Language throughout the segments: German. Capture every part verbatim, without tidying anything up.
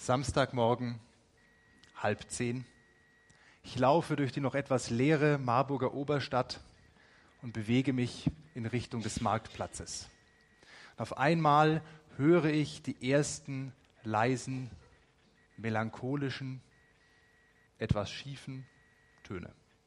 Samstagmorgen, halb zehn. Ich laufe durch die noch etwas leere Marburger Oberstadt und bewege mich in Richtung des Marktplatzes. Auf einmal höre ich die ersten leisen, melancholischen, etwas schiefen Töne.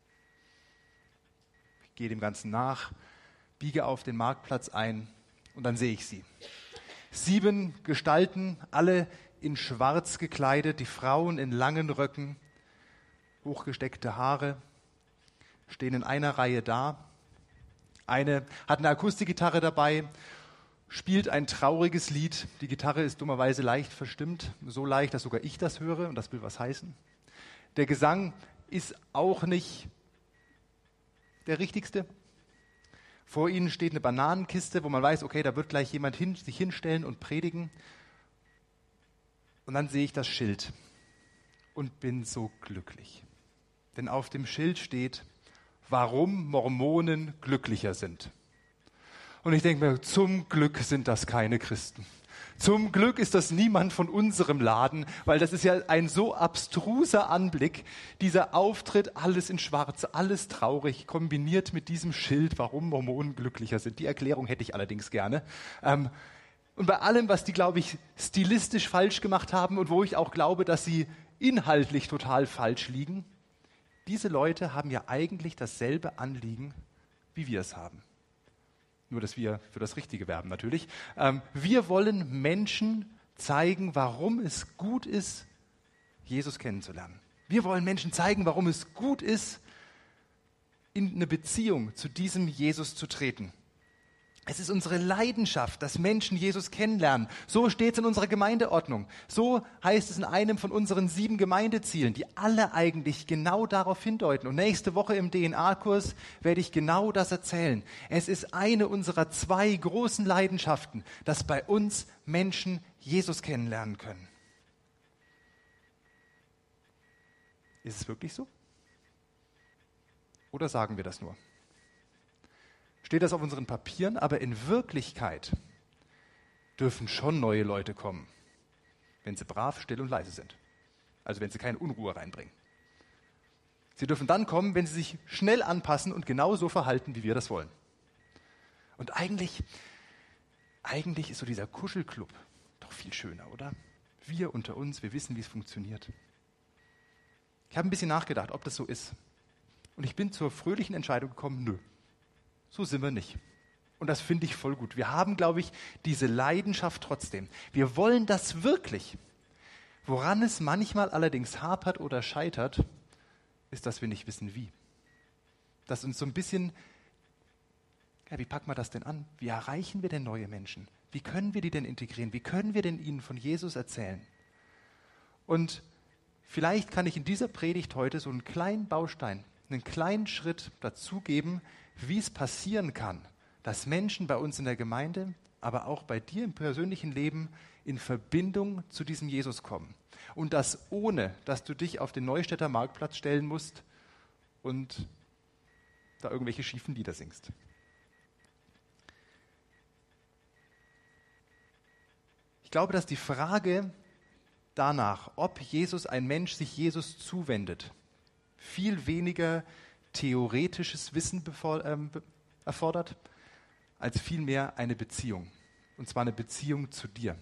Ich gehe dem Ganzen nach, biege auf den Marktplatz ein und dann sehe ich sie. Sieben Gestalten, alle in schwarz gekleidet, die Frauen in langen Röcken, hochgesteckte Haare, stehen in einer Reihe da. Eine hat eine Akustikgitarre dabei, spielt ein trauriges Lied. Die Gitarre ist dummerweise leicht verstimmt, so leicht, dass sogar ich das höre und das will was heißen. Der Gesang ist auch nicht der richtigste. Vor ihnen steht eine Bananenkiste, wo man weiß, okay, da wird gleich jemand hin, sich hinstellen und predigen. Und dann sehe ich das Schild und bin so glücklich. Denn auf dem Schild steht, warum Mormonen glücklicher sind. Und ich denke mir, zum Glück sind das keine Christen. Zum Glück ist das niemand von unserem Laden, weil das ist ja ein so abstruser Anblick. Dieser Auftritt, alles in schwarz, alles traurig, kombiniert mit diesem Schild, warum Mormonen glücklicher sind. Die Erklärung hätte ich allerdings gerne. Ähm, und bei allem, was die, glaube ich, stilistisch falsch gemacht haben und wo ich auch glaube, dass sie inhaltlich total falsch liegen, diese Leute haben ja eigentlich dasselbe Anliegen, wie wir es haben. Nur, dass wir für das Richtige werben natürlich. Ähm, wir wollen Menschen zeigen, warum es gut ist, Jesus kennenzulernen. Wir wollen Menschen zeigen, warum es gut ist, in eine Beziehung zu diesem Jesus zu treten. Es ist unsere Leidenschaft, dass Menschen Jesus kennenlernen. So steht es in unserer Gemeindeordnung. So heißt es in einem von unseren sieben Gemeindezielen, die alle eigentlich genau darauf hindeuten. Und nächste Woche im D N A-Kurs werde ich genau das erzählen. Es ist eine unserer zwei großen Leidenschaften, dass bei uns Menschen Jesus kennenlernen können. Ist es wirklich so? Oder sagen wir das nur? Steht das auf unseren Papieren, aber in Wirklichkeit dürfen schon neue Leute kommen, wenn sie brav, still und leise sind. Also wenn sie keine Unruhe reinbringen. Sie dürfen dann kommen, wenn sie sich schnell anpassen und genauso verhalten, wie wir das wollen. Und eigentlich, eigentlich ist so dieser Kuschelclub doch viel schöner, oder? Wir unter uns, wir wissen, wie es funktioniert. Ich habe ein bisschen nachgedacht, ob das so ist. Und ich bin zur fröhlichen Entscheidung gekommen, nö. So sind wir nicht. Und das finde ich voll gut. Wir haben, glaube ich, diese Leidenschaft trotzdem. Wir wollen das wirklich. Woran es manchmal allerdings hapert oder scheitert, ist, dass wir nicht wissen, wie. Dass uns so ein bisschen, ja, wie packen wir das denn an? Wie erreichen wir denn neue Menschen? Wie können wir die denn integrieren? Wie können wir denn ihnen von Jesus erzählen? Und vielleicht kann ich in dieser Predigt heute so einen kleinen Baustein, einen kleinen Schritt dazugeben, wie es passieren kann, dass Menschen bei uns in der Gemeinde, aber auch bei dir im persönlichen Leben in Verbindung zu diesem Jesus kommen. Und das ohne, dass du dich auf den Neustädter Marktplatz stellen musst und da irgendwelche schiefen Lieder singst. Ich glaube, dass die Frage danach, ob Jesus, ein Mensch sich Jesus zuwendet, viel weniger theoretisches Wissen bevor, ähm, erfordert, als vielmehr eine Beziehung. Und zwar eine Beziehung zu dir.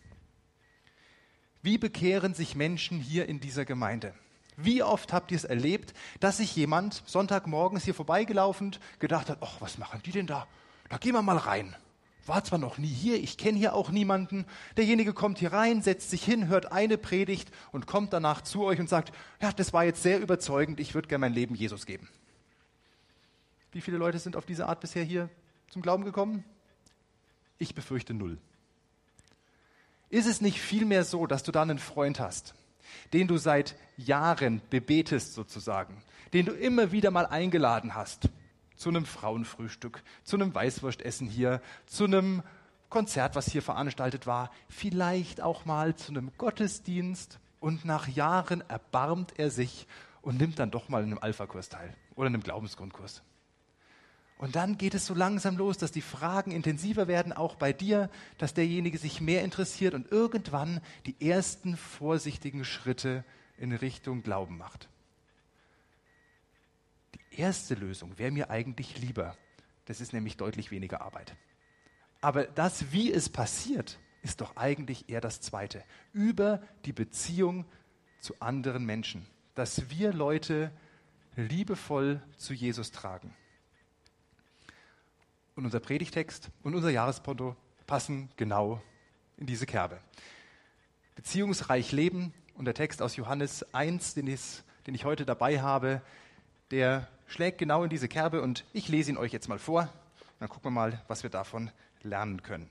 Wie bekehren sich Menschen hier in dieser Gemeinde? Wie oft habt ihr es erlebt, dass sich jemand Sonntagmorgens hier vorbeigelaufen gedacht hat, ach, was machen die denn da? Da gehen wir mal rein. War zwar noch nie hier, ich kenne hier auch niemanden. Derjenige kommt hier rein, setzt sich hin, hört eine Predigt und kommt danach zu euch und sagt, ja, das war jetzt sehr überzeugend, ich würde gerne mein Leben Jesus geben. Wie viele Leute sind auf diese Art bisher hier zum Glauben gekommen? Ich befürchte null. Ist es nicht vielmehr so, dass du da einen Freund hast, den du seit Jahren bebetest sozusagen, den du immer wieder mal eingeladen hast, zu einem Frauenfrühstück, zu einem Weißwurstessen hier, zu einem Konzert, was hier veranstaltet war, vielleicht auch mal zu einem Gottesdienst und nach Jahren erbarmt er sich und nimmt dann doch mal in einem Alpha-Kurs teil oder in einem Glaubensgrundkurs. Und dann geht es so langsam los, dass die Fragen intensiver werden, auch bei dir, dass derjenige sich mehr interessiert und irgendwann die ersten vorsichtigen Schritte in Richtung Glauben macht. Die erste Lösung wäre mir eigentlich lieber. Das ist nämlich deutlich weniger Arbeit. Aber das, wie es passiert, ist doch eigentlich eher das Zweite. Über die Beziehung zu anderen Menschen. Dass wir Leute liebevoll zu Jesus tragen. Und unser Predigtext und unser Jahresponto passen genau in diese Kerbe. Beziehungsreich leben und der Text aus Johannes eins, den ich, den ich heute dabei habe, der schlägt genau in diese Kerbe und ich lese ihn euch jetzt mal vor. Dann gucken wir mal, was wir davon lernen können.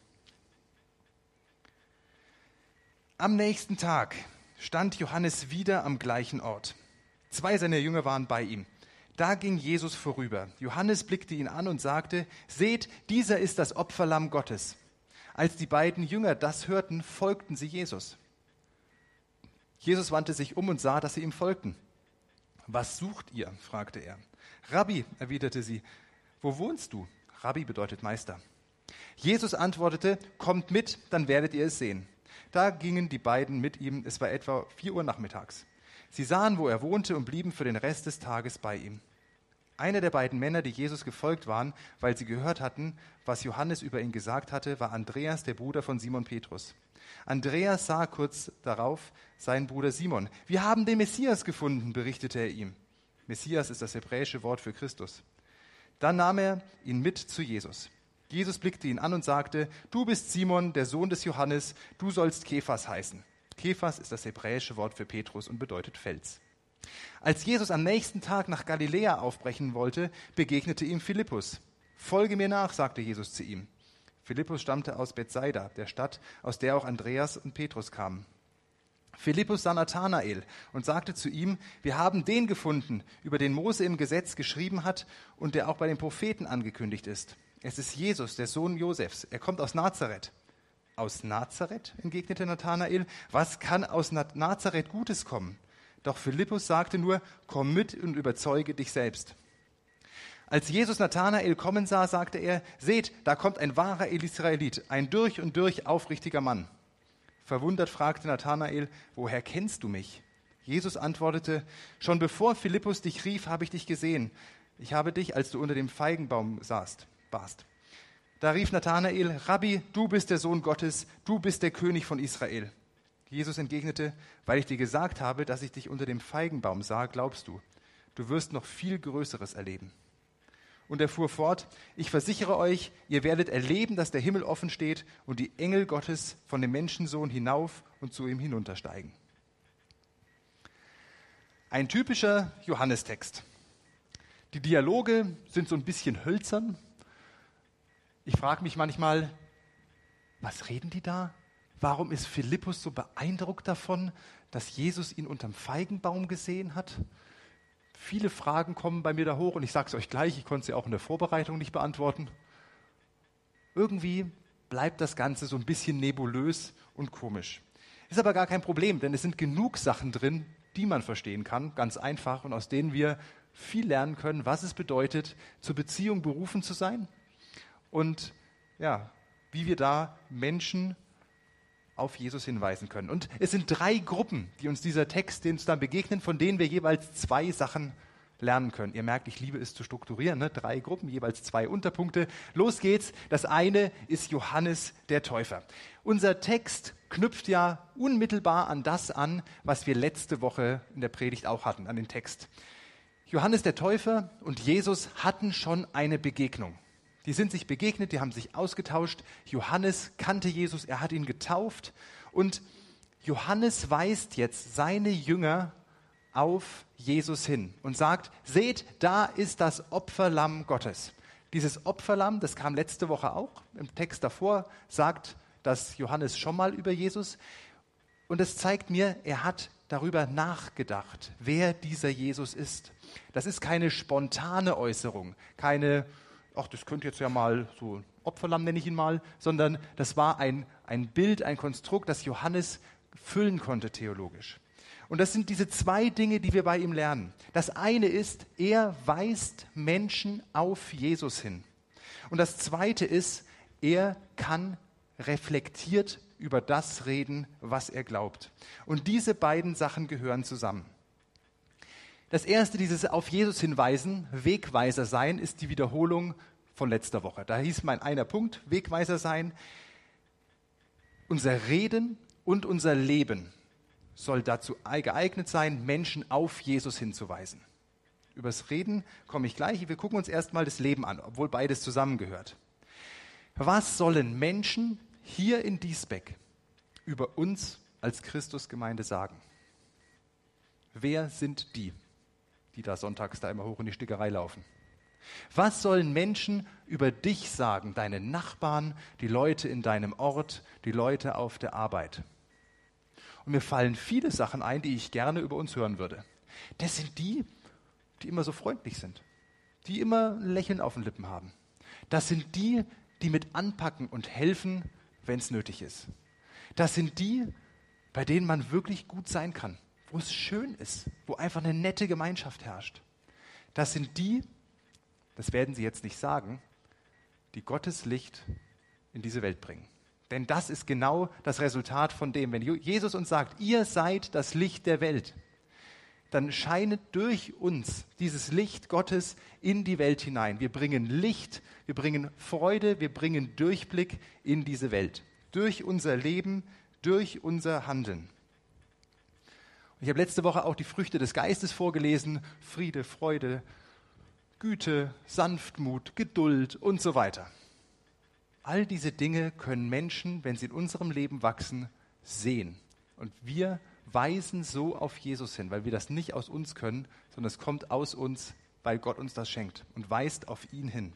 Am nächsten Tag stand Johannes wieder am gleichen Ort. Zwei seiner Jünger waren bei ihm. Da ging Jesus vorüber. Johannes blickte ihn an und sagte, seht, dieser ist das Opferlamm Gottes. Als die beiden Jünger das hörten, folgten sie Jesus. Jesus wandte sich um und sah, dass sie ihm folgten. Was sucht ihr? Fragte er. Rabbi, erwiderte sie, wo wohnst du? Rabbi bedeutet Meister. Jesus antwortete, kommt mit, dann werdet ihr es sehen. Da gingen die beiden mit ihm, es war etwa vier Uhr nachmittags. Sie sahen, wo er wohnte und blieben für den Rest des Tages bei ihm. Einer der beiden Männer, die Jesus gefolgt waren, weil sie gehört hatten, was Johannes über ihn gesagt hatte, war Andreas, der Bruder von Simon Petrus. Andreas sah kurz darauf seinen Bruder Simon. Wir haben den Messias gefunden, berichtete er ihm. Messias ist das hebräische Wort für Christus. Dann nahm er ihn mit zu Jesus. Jesus blickte ihn an und sagte, du bist Simon, der Sohn des Johannes, du sollst Kephas heißen. Kephas ist das hebräische Wort für Petrus und bedeutet Fels. Als Jesus am nächsten Tag nach Galiläa aufbrechen wollte, begegnete ihm Philippus. Folge mir nach, sagte Jesus zu ihm. Philippus stammte aus Bethsaida, der Stadt, aus der auch Andreas und Petrus kamen. Philippus sah Nathanael und sagte zu ihm, wir haben den gefunden, über den Mose im Gesetz geschrieben hat und der auch bei den Propheten angekündigt ist. Es ist Jesus, der Sohn Josefs. Er kommt aus Nazareth. Aus Nazareth, entgegnete Nathanael. Was kann aus Nazareth Gutes kommen? Doch Philippus sagte nur, komm mit und überzeuge dich selbst. Als Jesus Nathanael kommen sah, sagte er, seht, da kommt ein wahrer Israelit, ein durch und durch aufrichtiger Mann. Verwundert fragte Nathanael, woher kennst du mich? Jesus antwortete, schon bevor Philippus dich rief, habe ich dich gesehen. Ich habe dich, als du unter dem Feigenbaum saßt, warst. Da rief Nathanael, Rabbi, du bist der Sohn Gottes, du bist der König von Israel. Jesus entgegnete, weil ich dir gesagt habe, dass ich dich unter dem Feigenbaum sah, glaubst du. Du wirst noch viel Größeres erleben. Und er fuhr fort, ich versichere euch, ihr werdet erleben, dass der Himmel offen steht und die Engel Gottes von dem Menschensohn hinauf und zu ihm hinuntersteigen. Ein typischer Johannestext. Die Dialoge sind so ein bisschen hölzern. Ich frage mich manchmal, was reden die da? Warum ist Philippus so beeindruckt davon, dass Jesus ihn unterm Feigenbaum gesehen hat? Viele Fragen kommen bei mir da hoch und ich sage es euch gleich, ich konnte sie auch in der Vorbereitung nicht beantworten. Irgendwie bleibt das Ganze so ein bisschen nebulös und komisch. Ist aber gar kein Problem, denn es sind genug Sachen drin, die man verstehen kann, ganz einfach, und aus denen wir viel lernen können, was es bedeutet, zur Beziehung berufen zu sein und ja, wie wir da Menschen auf Jesus hinweisen können. Und es sind drei Gruppen, die uns dieser Text, den uns dann begegnen, von denen wir jeweils zwei Sachen lernen können. Ihr merkt, ich liebe es zu strukturieren, ne? Drei Gruppen, jeweils zwei Unterpunkte. Los geht's. Das eine ist Johannes der Täufer. Unser Text knüpft ja unmittelbar an das an, was wir letzte Woche in der Predigt auch hatten, an den Text. Johannes der Täufer und Jesus hatten schon eine Begegnung. Die sind sich begegnet, die haben sich ausgetauscht. Johannes kannte Jesus, er hat ihn getauft. Und Johannes weist jetzt seine Jünger auf Jesus hin und sagt, seht, da ist das Opferlamm Gottes. Dieses Opferlamm, das kam letzte Woche auch. Im Text davor sagt das Johannes schon mal über Jesus. Und es zeigt mir, er hat darüber nachgedacht, wer dieser Jesus ist. Das ist keine spontane Äußerung, keine ach, das könnte jetzt ja mal so ein Opferlamm, nenne ich ihn mal, sondern das war ein, ein Bild, ein Konstrukt, das Johannes füllen konnte theologisch. Und das sind diese zwei Dinge, die wir bei ihm lernen. Das eine ist, er weist Menschen auf Jesus hin. Und das zweite ist, er kann reflektiert über das reden, was er glaubt. Und diese beiden Sachen gehören zusammen. Das erste, dieses auf Jesus hinweisen, Wegweiser sein, ist die Wiederholung von letzter Woche. Da hieß mein einer Punkt, Wegweiser sein. Unser Reden und unser Leben soll dazu geeignet sein, Menschen auf Jesus hinzuweisen. Übers Reden komme ich gleich. Wir gucken uns erstmal das Leben an, obwohl beides zusammengehört. Was sollen Menschen hier in Diesbeck über uns als Christusgemeinde sagen? Wer sind die, die da sonntags da immer hoch in die Stickerei laufen? Was sollen Menschen über dich sagen, deine Nachbarn, die Leute in deinem Ort, die Leute auf der Arbeit? Und mir fallen viele Sachen ein, die ich gerne über uns hören würde. Das sind die, die immer so freundlich sind, die immer ein Lächeln auf den Lippen haben. Das sind die, die mit anpacken und helfen, wenn es nötig ist. Das sind die, bei denen man wirklich gut sein kann, wo es schön ist, wo einfach eine nette Gemeinschaft herrscht. Das sind die, das werden sie jetzt nicht sagen, die Gottes Licht in diese Welt bringen. Denn das ist genau das Resultat von dem, wenn Jesus uns sagt, ihr seid das Licht der Welt, dann scheinet durch uns dieses Licht Gottes in die Welt hinein. Wir bringen Licht, wir bringen Freude, wir bringen Durchblick in diese Welt. Durch unser Leben, durch unser Handeln. Und ich habe letzte Woche auch die Früchte des Geistes vorgelesen. Friede, Freude, Güte, Sanftmut, Geduld und so weiter. All diese Dinge können Menschen, wenn sie in unserem Leben wachsen, sehen. Und wir weisen so auf Jesus hin, weil wir das nicht aus uns können, sondern es kommt aus uns, weil Gott uns das schenkt und weist auf ihn hin.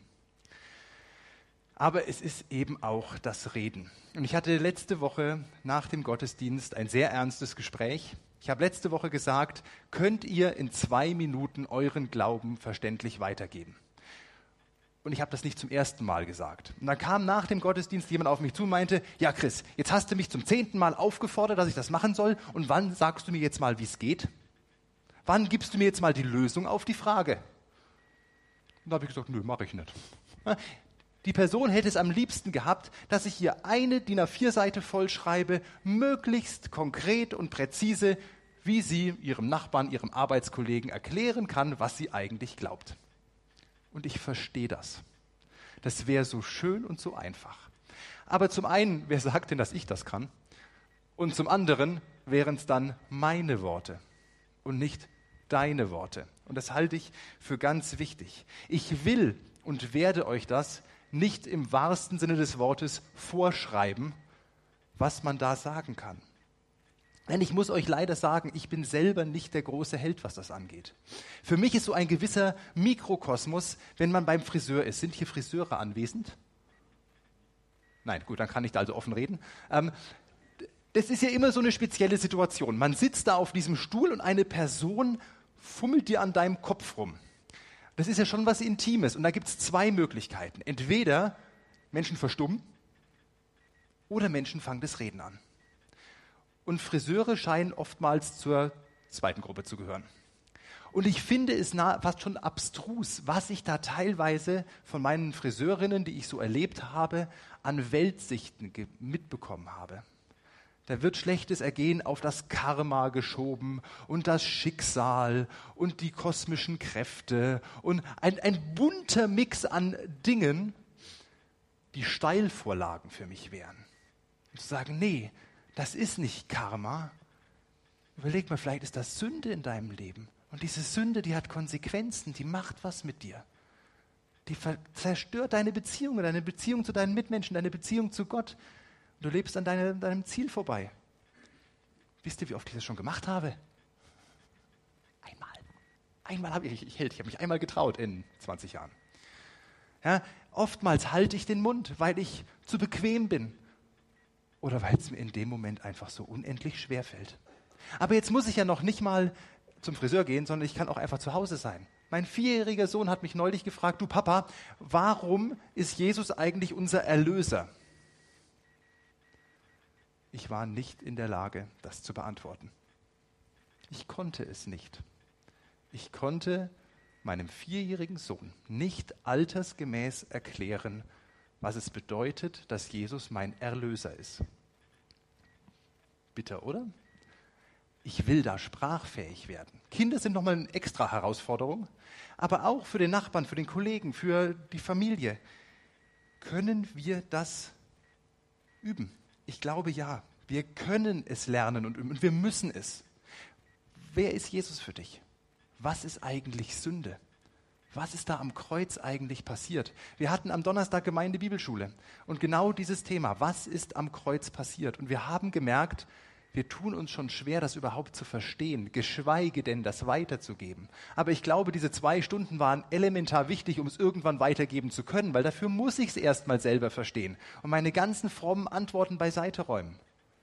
Aber es ist eben auch das Reden. Und ich hatte letzte Woche nach dem Gottesdienst ein sehr ernstes Gespräch. Ich habe letzte Woche gesagt, könnt ihr in zwei Minuten euren Glauben verständlich weitergeben? Und ich habe das nicht zum ersten Mal gesagt. Und dann kam nach dem Gottesdienst jemand auf mich zu und meinte, ja Chris, jetzt hast du mich zum zehnten Mal aufgefordert, dass ich das machen soll. Und wann sagst du mir jetzt mal, wie es geht? Wann gibst du mir jetzt mal die Lösung auf die Frage? Und da habe ich gesagt, nö, mache ich nicht. Die Person hätte es am liebsten gehabt, dass ich ihr eine D I N A vier Seite vollschreibe, möglichst konkret und präzise, wie sie ihrem Nachbarn, ihrem Arbeitskollegen erklären kann, was sie eigentlich glaubt. Und ich verstehe das. Das wäre so schön und so einfach. Aber zum einen, wer sagt denn, dass ich das kann? Und zum anderen wären es dann meine Worte und nicht deine Worte. Und das halte ich für ganz wichtig. Ich will und werde euch das nicht im wahrsten Sinne des Wortes vorschreiben, was man da sagen kann. Denn ich muss euch leider sagen, ich bin selber nicht der große Held, was das angeht. Für mich ist so ein gewisser Mikrokosmos, wenn man beim Friseur ist. Sind hier Friseure anwesend? Nein, gut, dann kann ich da also offen reden. Ähm, das ist ja immer so eine spezielle Situation. Man sitzt da auf diesem Stuhl und eine Person fummelt dir an deinem Kopf rum. Das ist ja schon was Intimes und da gibt es zwei Möglichkeiten. Entweder Menschen verstummen oder Menschen fangen das Reden an. Und Friseure scheinen oftmals zur zweiten Gruppe zu gehören. Und ich finde es nah, fast schon abstrus, was ich da teilweise von meinen Friseurinnen, die ich so erlebt habe, an Weltsichten ge- mitbekommen habe. Da wird schlechtes Ergehen auf das Karma geschoben und das Schicksal und die kosmischen Kräfte und ein, ein bunter Mix an Dingen, die Steilvorlagen für mich wären. Und zu sagen, nee, das ist nicht Karma. Überleg mal, vielleicht ist das Sünde in deinem Leben. Und diese Sünde, die hat Konsequenzen, die macht was mit dir. Die ver- zerstört deine Beziehungen, deine Beziehung zu deinen Mitmenschen, deine Beziehung zu Gott. Und du lebst an deine, deinem Ziel vorbei. Wisst ihr, wie oft ich das schon gemacht habe? Einmal. Einmal habe ich, ich, ich habe mich einmal getraut in zwanzig Jahren. Ja, oftmals halte ich den Mund, weil ich zu bequem bin. Oder weil es mir in dem Moment einfach so unendlich schwer fällt. Aber jetzt muss ich ja noch nicht mal zum Friseur gehen, sondern ich kann auch einfach zu Hause sein. Mein vierjähriger Sohn hat mich neulich gefragt, du Papa, warum ist Jesus eigentlich unser Erlöser? Ich war nicht in der Lage, das zu beantworten. Ich konnte es nicht. Ich konnte meinem vierjährigen Sohn nicht altersgemäß erklären, was es bedeutet, dass Jesus mein Erlöser ist. Bitter, oder? Ich will da sprachfähig werden. Kinder sind nochmal eine extra Herausforderung, aber auch für den Nachbarn, für den Kollegen, für die Familie. Können wir das üben? Ich glaube, ja. Wir können es lernen und üben und wir müssen es. Wer ist Jesus für dich? Was ist eigentlich Sünde? Was ist da am Kreuz eigentlich passiert? Wir hatten am Donnerstag Gemeindebibelschule und genau dieses Thema, was ist am Kreuz passiert? Und wir haben gemerkt, wir tun uns schon schwer, das überhaupt zu verstehen, geschweige denn, das weiterzugeben. Aber ich glaube, diese zwei Stunden waren elementar wichtig, um es irgendwann weitergeben zu können, weil dafür muss ich es erst mal selber verstehen und meine ganzen frommen Antworten beiseite räumen.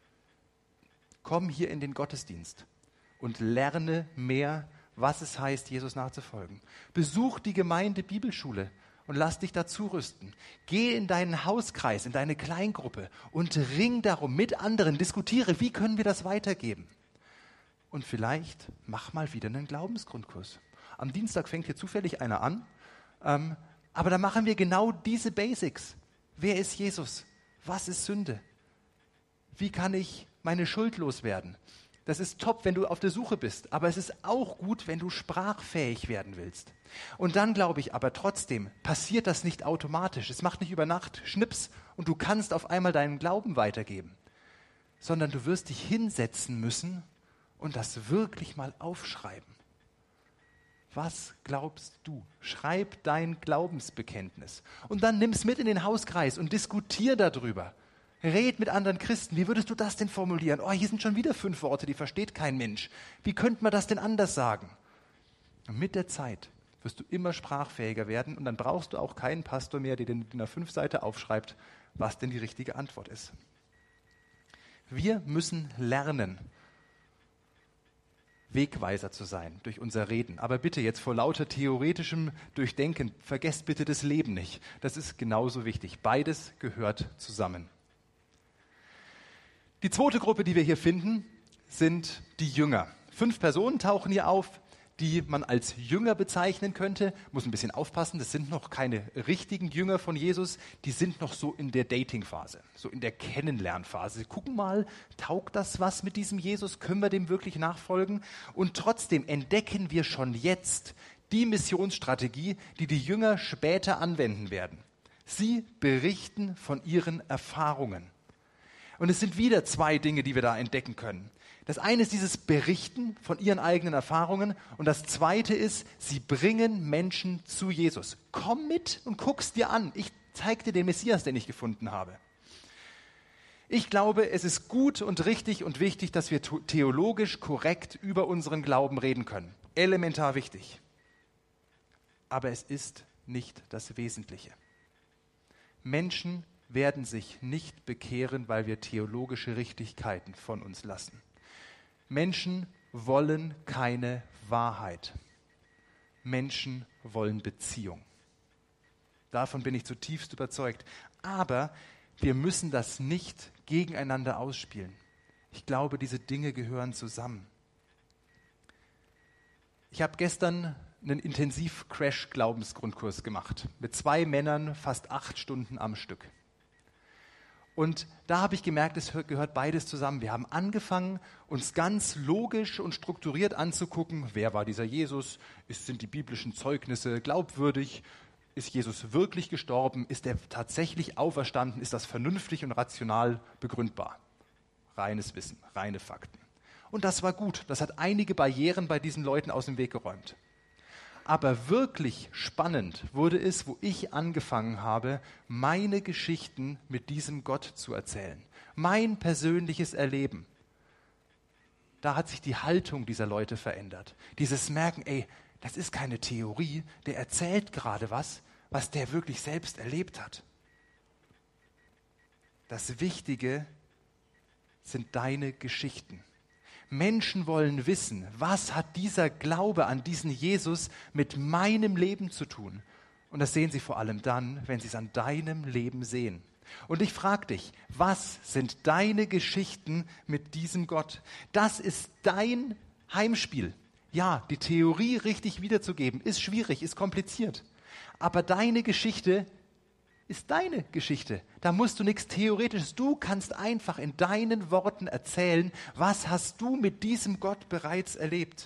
Komm hier in den Gottesdienst und lerne mehr, was es heißt, Jesus nachzufolgen. Besuch die Gemeinde Bibelschule und lass dich dazu rüsten. Geh in deinen Hauskreis, in deine Kleingruppe und ring darum mit anderen, diskutiere, wie können wir das weitergeben. Und vielleicht mach mal wieder einen Glaubensgrundkurs. Am Dienstag fängt hier zufällig einer an, ähm, aber da machen wir genau diese Basics. Wer ist Jesus? Was ist Sünde? Wie kann ich meine Schuld loswerden? Das ist top, wenn du auf der Suche bist, aber es ist auch gut, wenn du sprachfähig werden willst. Und dann glaube ich aber trotzdem, passiert das nicht automatisch. Es macht nicht über Nacht Schnips und du kannst auf einmal deinen Glauben weitergeben, sondern du wirst dich hinsetzen müssen und das wirklich mal aufschreiben. Was glaubst du? Schreib dein Glaubensbekenntnis und dann nimm es mit in den Hauskreis und diskutier darüber. Red mit anderen Christen. Wie würdest du das denn formulieren? Oh, hier sind schon wieder fünf Worte, die versteht kein Mensch. Wie könnte man das denn anders sagen? Und mit der Zeit wirst du immer sprachfähiger werden und dann brauchst du auch keinen Pastor mehr, der in der fünf Seite aufschreibt, was denn die richtige Antwort ist. Wir müssen lernen, Wegweiser zu sein durch unser Reden. Aber bitte jetzt vor lauter theoretischem Durchdenken, vergesst bitte das Leben nicht. Das ist genauso wichtig. Beides gehört zusammen. Die zweite Gruppe, die wir hier finden, sind die Jünger. Fünf Personen tauchen hier auf, die man als Jünger bezeichnen könnte. Muss ein bisschen aufpassen, das sind noch keine richtigen Jünger von Jesus, die sind noch so in der Dating-Phase, so in der Kennenlernphase. Sie gucken mal, taugt das was mit diesem Jesus? Können wir dem wirklich nachfolgen? Und trotzdem entdecken wir schon jetzt die Missionsstrategie, die die Jünger später anwenden werden. Sie berichten von ihren Erfahrungen. Und es sind wieder zwei Dinge, die wir da entdecken können. Das eine ist dieses Berichten von ihren eigenen Erfahrungen und das zweite ist, sie bringen Menschen zu Jesus. Komm mit und guck's dir an. Ich zeig dir den Messias, den ich gefunden habe. Ich glaube, es ist gut und richtig und wichtig, dass wir theologisch korrekt über unseren Glauben reden können. Elementar wichtig. Aber es ist nicht das Wesentliche. Menschen werden sich nicht bekehren, weil wir theologische Richtigkeiten von uns lassen. Menschen wollen keine Wahrheit. Menschen wollen Beziehung. Davon bin ich zutiefst überzeugt. Aber wir müssen das nicht gegeneinander ausspielen. Ich glaube, diese Dinge gehören zusammen. Ich habe gestern einen Intensiv-Crash-Glaubensgrundkurs gemacht. Mit zwei Männern fast acht Stunden am Stück. Und da habe ich gemerkt, es gehört beides zusammen. Wir haben angefangen, uns ganz logisch und strukturiert anzugucken, wer war dieser Jesus, ist, sind die biblischen Zeugnisse glaubwürdig, ist Jesus wirklich gestorben, ist er tatsächlich auferstanden, ist das vernünftig und rational begründbar. Reines Wissen, reine Fakten. Und das war gut, das hat einige Barrieren bei diesen Leuten aus dem Weg geräumt. Aber wirklich spannend wurde es, wo ich angefangen habe, meine Geschichten mit diesem Gott zu erzählen. Mein persönliches Erleben. Da hat sich die Haltung dieser Leute verändert. Dieses Merken, ey, das ist keine Theorie, der erzählt gerade was, was der wirklich selbst erlebt hat. Das Wichtige sind deine Geschichten. Menschen wollen wissen, was hat dieser Glaube an diesen Jesus mit meinem Leben zu tun? Und das sehen sie vor allem dann, wenn sie es an deinem Leben sehen. Und ich frage dich, was sind deine Geschichten mit diesem Gott? Das ist dein Heimspiel. Ja, die Theorie richtig wiederzugeben, ist schwierig, ist kompliziert. Aber deine Geschichte ist deine Geschichte. Da musst du nichts Theoretisches. Du kannst einfach in deinen Worten erzählen, was hast du mit diesem Gott bereits erlebt.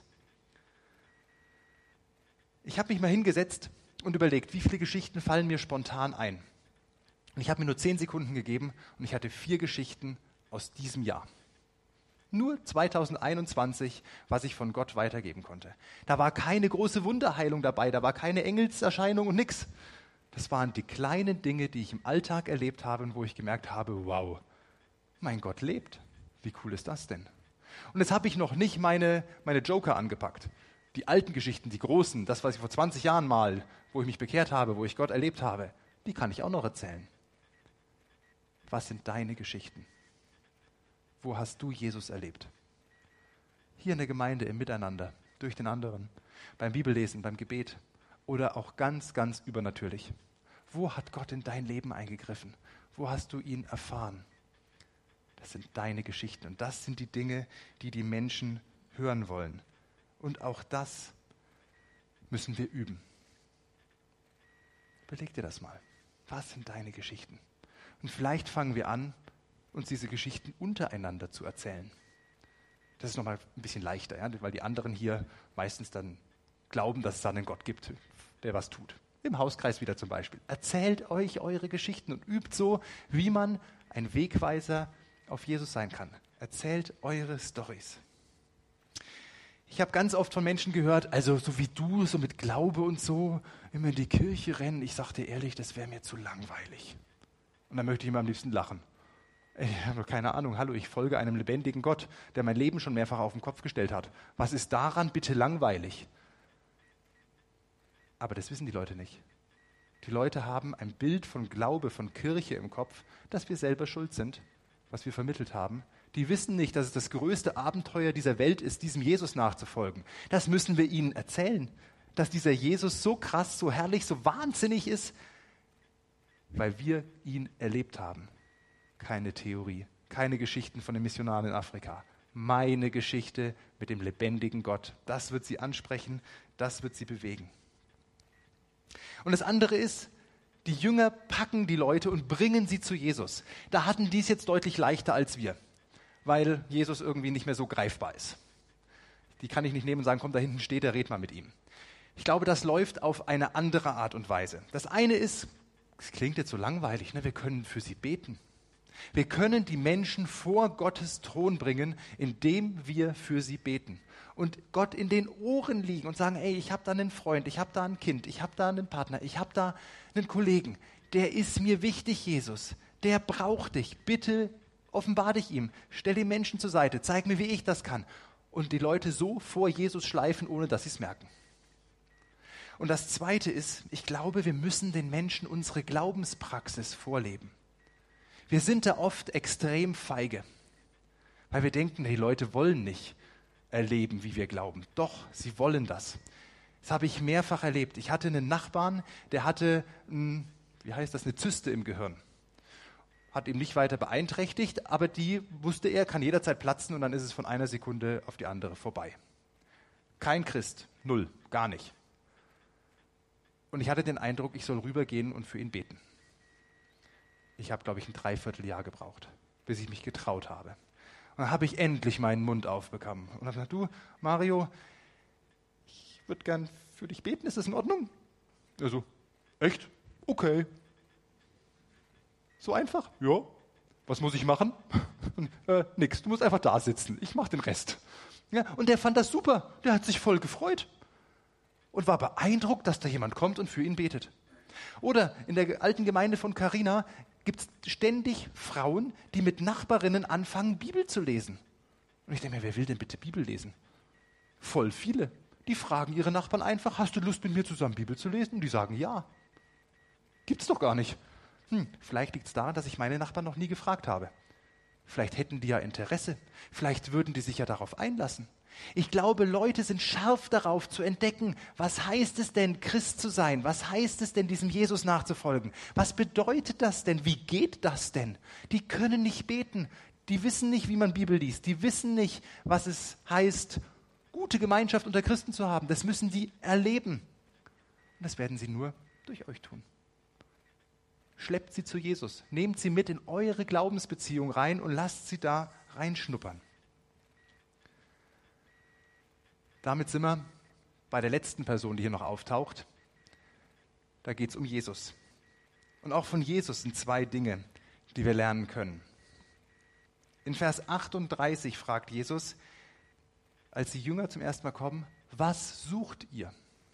Ich habe mich mal hingesetzt und überlegt, wie viele Geschichten fallen mir spontan ein. Und ich habe mir nur zehn Sekunden gegeben und ich hatte vier Geschichten aus diesem Jahr. Nur zweitausendeinundzwanzig, was ich von Gott weitergeben konnte. Da war keine große Wunderheilung dabei, da war keine Engelserscheinung und nix. Das waren die kleinen Dinge, die ich im Alltag erlebt habe und wo ich gemerkt habe, wow, mein Gott lebt. Wie cool ist das denn? Und jetzt habe ich noch nicht meine, meine Joker angepackt. Die alten Geschichten, die großen, das, was ich vor zwanzig Jahren mal, wo ich mich bekehrt habe, wo ich Gott erlebt habe, die kann ich auch noch erzählen. Was sind deine Geschichten? Wo hast du Jesus erlebt? Hier in der Gemeinde, im Miteinander, durch den anderen, beim Bibellesen, beim Gebet oder auch ganz, ganz übernatürlich. Wo hat Gott in dein Leben eingegriffen? Wo hast du ihn erfahren? Das sind deine Geschichten und das sind die Dinge, die die Menschen hören wollen. Und auch das müssen wir üben. Überleg dir das mal. Was sind deine Geschichten? Und vielleicht fangen wir an, uns diese Geschichten untereinander zu erzählen. Das ist nochmal ein bisschen leichter, ja? Weil die anderen hier meistens dann glauben, dass es da einen Gott gibt, der was tut. Im Hauskreis wieder zum Beispiel. Erzählt euch eure Geschichten und übt so, wie man ein Wegweiser auf Jesus sein kann. Erzählt eure Storys. Ich habe ganz oft von Menschen gehört, also so wie du, so mit Glaube und so, immer in die Kirche rennen. Ich sagte ehrlich, das wäre mir zu langweilig. Und dann möchte ich immer am liebsten lachen. Ich habe keine Ahnung, hallo, ich folge einem lebendigen Gott, der mein Leben schon mehrfach auf den Kopf gestellt hat. Was ist daran bitte langweilig? Aber das wissen die Leute nicht. Die Leute haben ein Bild von Glaube, von Kirche im Kopf, dass wir selber schuld sind, was wir vermittelt haben. Die wissen nicht, dass es das größte Abenteuer dieser Welt ist, diesem Jesus nachzufolgen. Das müssen wir ihnen erzählen, dass dieser Jesus so krass, so herrlich, so wahnsinnig ist, weil wir ihn erlebt haben. Keine Theorie, keine Geschichten von den Missionaren in Afrika. Meine Geschichte mit dem lebendigen Gott. Das wird sie ansprechen, das wird sie bewegen. Und das andere ist, die Jünger packen die Leute und bringen sie zu Jesus. Da hatten die es jetzt deutlich leichter als wir, weil Jesus irgendwie nicht mehr so greifbar ist. Die kann ich nicht nehmen und sagen, komm, da hinten steht er, red mal mit ihm. Ich glaube, das läuft auf eine andere Art und Weise. Das eine ist, es klingt jetzt so langweilig, ne? Wir können für sie beten. Wir können die Menschen vor Gottes Thron bringen, indem wir für sie beten. Und Gott in den Ohren liegen und sagen, ey, ich habe da einen Freund, ich habe da ein Kind, ich habe da einen Partner, ich habe da einen Kollegen. Der ist mir wichtig, Jesus. Der braucht dich. Bitte offenbar dich ihm. Stell den Menschen zur Seite. Zeig mir, wie ich das kann. Und die Leute so vor Jesus schleifen, ohne dass sie es merken. Und das Zweite ist, ich glaube, wir müssen den Menschen unsere Glaubenspraxis vorleben. Wir sind da oft extrem feige, weil wir denken, die Leute wollen nicht erleben, wie wir glauben. Doch, sie wollen das. Das habe ich mehrfach erlebt. Ich hatte einen Nachbarn, der hatte, ein, wie heißt das, eine Zyste im Gehirn. Hat ihn nicht weiter beeinträchtigt, aber die wusste er, kann jederzeit platzen und dann ist es von einer Sekunde auf die andere vorbei. Kein Christ, null, gar nicht. Und ich hatte den Eindruck, ich soll rübergehen und für ihn beten. Ich habe, glaube ich, ein Dreivierteljahr gebraucht, bis ich mich getraut habe. Und dann habe ich endlich meinen Mund aufbekommen und habe gesagt, du, Mario, ich würde gern für dich beten, ist das in Ordnung? Er so, echt? Okay. So einfach? Ja. Was muss ich machen? äh, nix, du musst einfach da sitzen. Ich mache den Rest. Ja, und der fand das super. Der hat sich voll gefreut und war beeindruckt, dass da jemand kommt und für ihn betet. Oder in der alten Gemeinde von Carina gibt es ständig Frauen, die mit Nachbarinnen anfangen, Bibel zu lesen. Und ich denke mir, wer will denn bitte Bibel lesen? Voll viele. Die fragen ihre Nachbarn einfach, hast du Lust, mit mir zusammen Bibel zu lesen? Und die sagen, ja. Gibt's doch gar nicht. Hm, vielleicht liegt es daran, dass ich meine Nachbarn noch nie gefragt habe. Vielleicht hätten die ja Interesse. Vielleicht würden die sich ja darauf einlassen. Ich glaube, Leute sind scharf darauf zu entdecken, was heißt es denn, Christ zu sein? Was heißt es denn, diesem Jesus nachzufolgen? Was bedeutet das denn? Wie geht das denn? Die können nicht beten. Die wissen nicht, wie man Bibel liest. Die wissen nicht, was es heißt, gute Gemeinschaft unter Christen zu haben. Das müssen die erleben. Und das werden sie nur durch euch tun. Schleppt sie zu Jesus. Nehmt sie mit in eure Glaubensbeziehung rein und lasst sie da reinschnuppern. Damit sind wir bei der letzten Person, die hier noch auftaucht. Da geht es um Jesus. Und auch von Jesus sind zwei Dinge, die wir lernen können. In Vers achtunddreißig fragt Jesus, als die Jünger zum ersten Mal kommen, was sucht ihr?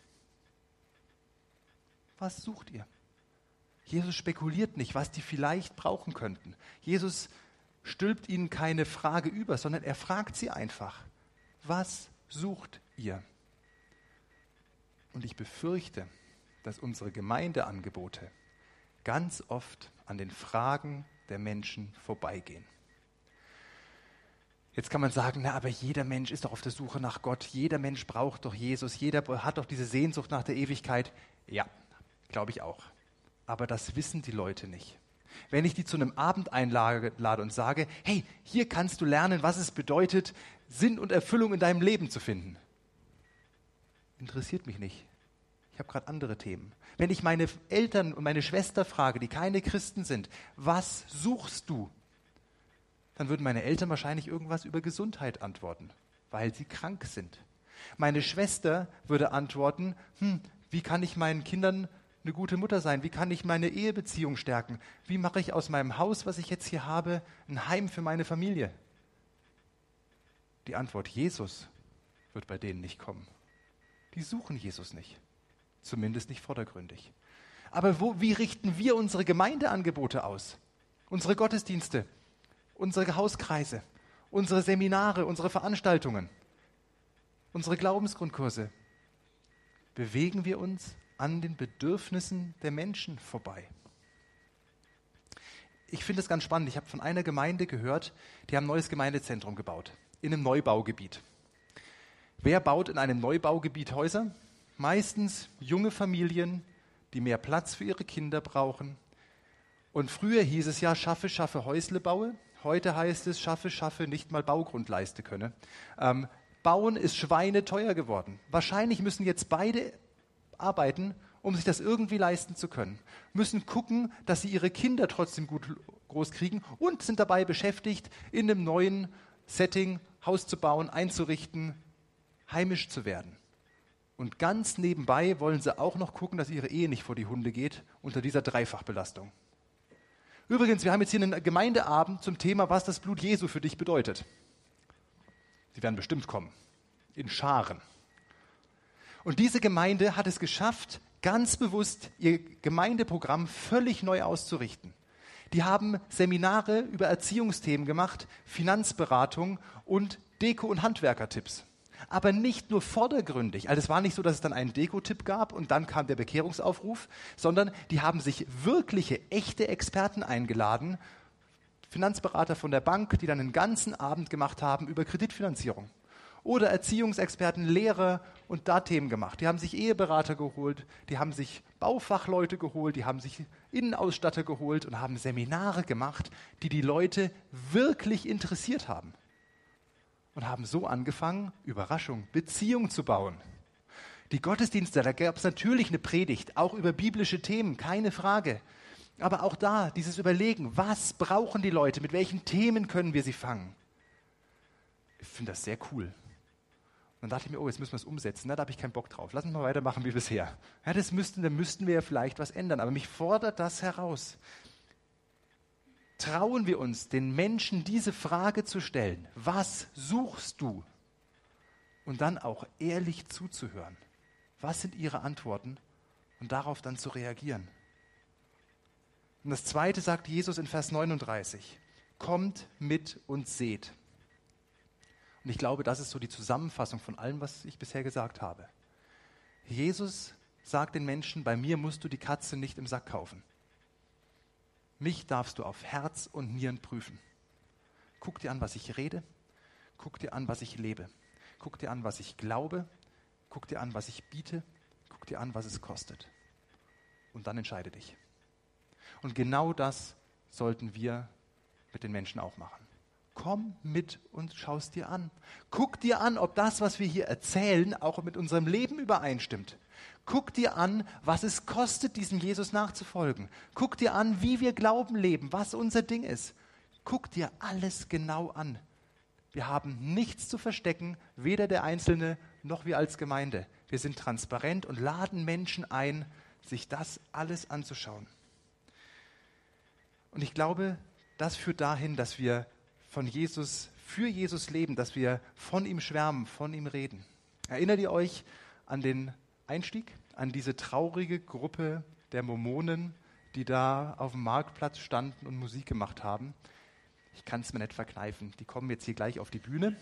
Was sucht ihr? Jesus spekuliert nicht, was die vielleicht brauchen könnten. Jesus stülpt ihnen keine Frage über, sondern er fragt sie einfach, was sucht ihr? Und ich befürchte, dass unsere Gemeindeangebote ganz oft an den Fragen der Menschen vorbeigehen. Jetzt kann man sagen, na, aber jeder Mensch ist doch auf der Suche nach Gott, jeder Mensch braucht doch Jesus, jeder hat doch diese Sehnsucht nach der Ewigkeit. Ja, glaube ich auch. Aber das wissen die Leute nicht. Wenn ich die zu einem Abend einlade und sage, hey, hier kannst du lernen, was es bedeutet, Sinn und Erfüllung in deinem Leben zu finden. Interessiert mich nicht. Ich habe gerade andere Themen. Wenn ich meine Eltern und meine Schwester frage, die keine Christen sind, was suchst du? Dann würden meine Eltern wahrscheinlich irgendwas über Gesundheit antworten, weil sie krank sind. Meine Schwester würde antworten, hm, wie kann ich meinen Kindern eine gute Mutter sein? Wie kann ich meine Ehebeziehung stärken? Wie mache ich aus meinem Haus, was ich jetzt hier habe, ein Heim für meine Familie? Die Antwort Jesus wird bei denen nicht kommen. Die suchen Jesus nicht. Zumindest nicht vordergründig. Aber wo, wie richten wir unsere Gemeindeangebote aus? Unsere Gottesdienste, unsere Hauskreise, unsere Seminare, unsere Veranstaltungen, unsere Glaubensgrundkurse. Bewegen wir uns an den Bedürfnissen der Menschen vorbei? Ich finde es ganz spannend. Ich habe von einer Gemeinde gehört, die haben ein neues Gemeindezentrum gebaut, in einem Neubaugebiet. Wer baut in einem Neubaugebiet Häuser? Meistens junge Familien, die mehr Platz für ihre Kinder brauchen. Und früher hieß es ja, schaffe, schaffe, Häusle baue. Heute heißt es, schaffe, schaffe, nicht mal Baugrundleiste könne. Ähm, Bauen ist schweineteuer geworden. Wahrscheinlich müssen jetzt beide arbeiten, um sich das irgendwie leisten zu können. Müssen gucken, dass sie ihre Kinder trotzdem gut groß kriegen und sind dabei beschäftigt, in einem neuen Setting Haus zu bauen, einzurichten, heimisch zu werden. Und ganz nebenbei wollen sie auch noch gucken, dass ihre Ehe nicht vor die Hunde geht unter dieser Dreifachbelastung. Übrigens, wir haben jetzt hier einen Gemeindeabend zum Thema, was das Blut Jesu für dich bedeutet. Sie werden bestimmt kommen, in Scharen. Und diese Gemeinde hat es geschafft, ganz bewusst ihr Gemeindeprogramm völlig neu auszurichten. Die haben Seminare über Erziehungsthemen gemacht, Finanzberatung und Deko- und Handwerkertipps. Aber nicht nur vordergründig. Also es war nicht so, dass es dann einen Deko-Tipp gab und dann kam der Bekehrungsaufruf, sondern die haben sich wirkliche, echte Experten eingeladen, Finanzberater von der Bank, die dann einen ganzen Abend gemacht haben über Kreditfinanzierung. Oder Erziehungsexperten, Lehrer und da Themen gemacht. Die haben sich Eheberater geholt, die haben sich Baufachleute geholt, die haben sich Innenausstatter geholt und haben Seminare gemacht, die die Leute wirklich interessiert haben. Und haben so angefangen, Überraschung, Beziehung zu bauen. Die Gottesdienste, da gab es natürlich eine Predigt, auch über biblische Themen, keine Frage. Aber auch da, dieses Überlegen, was brauchen die Leute, mit welchen Themen können wir sie fangen? Ich finde das sehr cool. Und dann dachte ich mir, oh, jetzt müssen wir es umsetzen, na, da habe ich keinen Bock drauf. Lass uns mal weitermachen wie bisher. Ja, das müssten, da müssten wir ja vielleicht was ändern, aber mich fordert das heraus. Trauen wir uns, den Menschen diese Frage zu stellen, was suchst du? Und dann auch ehrlich zuzuhören. Was sind ihre Antworten? Und darauf dann zu reagieren. Und das Zweite sagt Jesus in Vers neununddreißig. Kommt mit und seht. Und ich glaube, das ist so die Zusammenfassung von allem, was ich bisher gesagt habe. Jesus sagt den Menschen, bei mir musst du die Katze nicht im Sack kaufen. Mich darfst du auf Herz und Nieren prüfen. Guck dir an, was ich rede. Guck dir an, was ich lebe. Guck dir an, was ich glaube. Guck dir an, was ich biete. Guck dir an, was es kostet. Und dann entscheide dich. Und genau das sollten wir mit den Menschen auch machen. Komm mit und schau es dir an. Guck dir an, ob das, was wir hier erzählen, auch mit unserem Leben übereinstimmt. Guck dir an, was es kostet, diesem Jesus nachzufolgen. Guck dir an, wie wir Glauben leben, was unser Ding ist. Guck dir alles genau an. Wir haben nichts zu verstecken, weder der Einzelne noch wir als Gemeinde. Wir sind transparent und laden Menschen ein, sich das alles anzuschauen. Und ich glaube, das führt dahin, dass wir von Jesus, für Jesus leben, dass wir von ihm schwärmen, von ihm reden. Erinnert ihr euch an den Einstieg, an diese traurige Gruppe der Mormonen, die da auf dem Marktplatz standen und Musik gemacht haben? Ich kann es mir nicht verkneifen. Die kommen jetzt hier gleich auf die Bühne.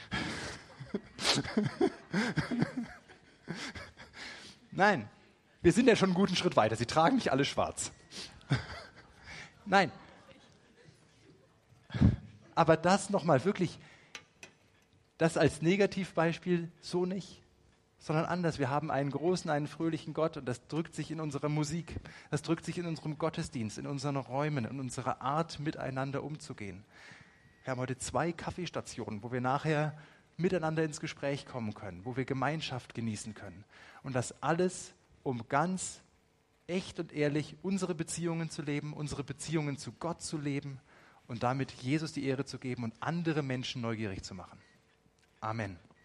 Nein, wir sind ja schon einen guten Schritt weiter. Sie tragen nicht alle schwarz. Nein. Aber das nochmal wirklich, das als Negativbeispiel so nicht, sondern anders. Wir haben einen großen, einen fröhlichen Gott und das drückt sich in unserer Musik, das drückt sich in unserem Gottesdienst, in unseren Räumen, in unserer Art, miteinander umzugehen. Wir haben heute zwei Kaffeestationen, wo wir nachher miteinander ins Gespräch kommen können, wo wir Gemeinschaft genießen können. Und das alles, um ganz echt und ehrlich unsere Beziehungen zu leben, unsere Beziehungen zu Gott zu leben und damit Jesus die Ehre zu geben und andere Menschen neugierig zu machen. Amen.